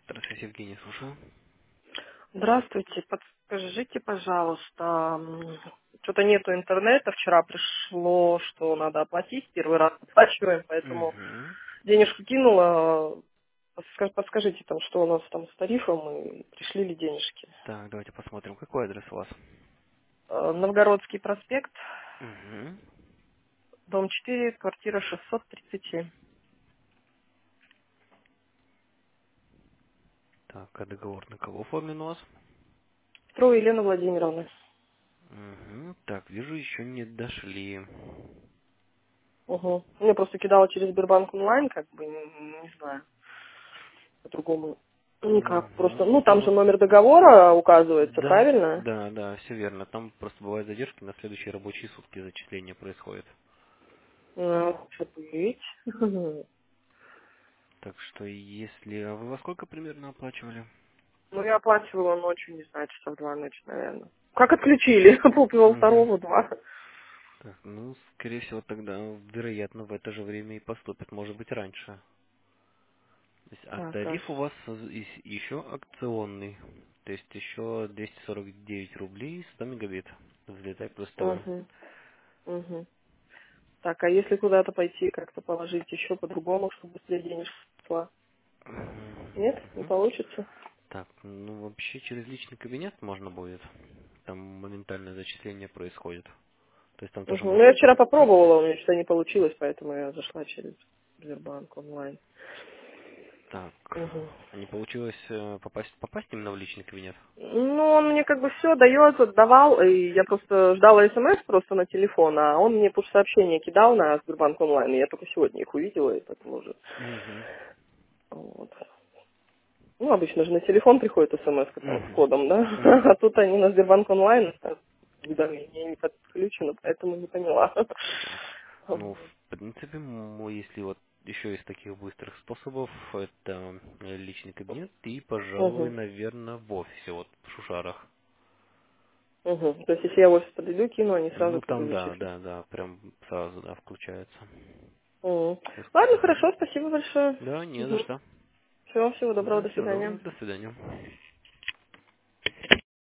Здравствуйте, Евгений, слушаю. Здравствуйте, подскажите, пожалуйста, что-то нету интернета, вчера пришло, что надо оплатить, первый раз оплачиваем, поэтому Угу. денежку кинула. Подскажите, там, что у нас там с тарифом и пришли ли денежки. Так, давайте посмотрим, какой адрес у вас. Новгородский проспект, Угу. дом 4, квартира 637. Так, а договор на кого оформлен у вас? Петрова Елена Владимировна. Угу. Так, вижу, еще не дошли. Угу. Мне просто кидала через Сбербанк онлайн, как бы, не знаю, по-другому никак. Просто, Угу. ну, У там же вас... номер договора указывается, Да, правильно? да, да, все верно. Там просто бывают задержки, на следующие рабочие сутки зачисления происходит. Может быть. Так что если... А вы во сколько примерно оплачивали? Ну, я оплачивала ночью, не знаю, часов 2 ночи, наверное. Как отключили? Полпила Угу. второго, 2. Так, ну, скорее всего, тогда, вероятно, в это же время и поступит, может быть, раньше. То есть, а Так, аж. тариф у вас еще акционный. То есть еще 249 рублей 100 мегабит. Взлетай плюс ТВ. Угу, угу. Так, а если куда-то пойти, как-то положить еще по-другому, чтобы быстрее денежка шла? Нет? Не Мгм. получится? Так, ну вообще через личный кабинет можно будет. Там моментальное зачисление происходит. То есть там тоже Угу. Ну, я можно... вчера попробовала, у меня что-то не получилось, поэтому я зашла через Сбербанк онлайн. Так, Угу. а не получилось попасть именно в личный кабинет? Ну, он мне как бы все дает, отдавал, и я просто ждала смс просто на телефон, а он мне пуш-сообщения кидал на Сбербанк онлайн, и я только сегодня их увидела, и поэтому уже. Угу. Вот. Ну, обычно же на телефон приходит смс там с Угу. кодом, да, Угу. а тут они на Сбербанк онлайн, там уведомления не подключено, поэтому не поняла. Так. Ну, в принципе, если вот еще из таких быстрых способов, это личный кабинет и, пожалуй, Угу. наверное, в офисе, вот в Шушарах. Угу. То есть, если я в офис подойду, кину, они сразу Ну, как бы там, да, зачислят. да, да, прям сразу, да, включается. Мгм. То есть, Ладно, мгм. хорошо, спасибо большое. Да, не за Угу. что. Всего доброго, Да, до всего свидания. доброго, до свидания.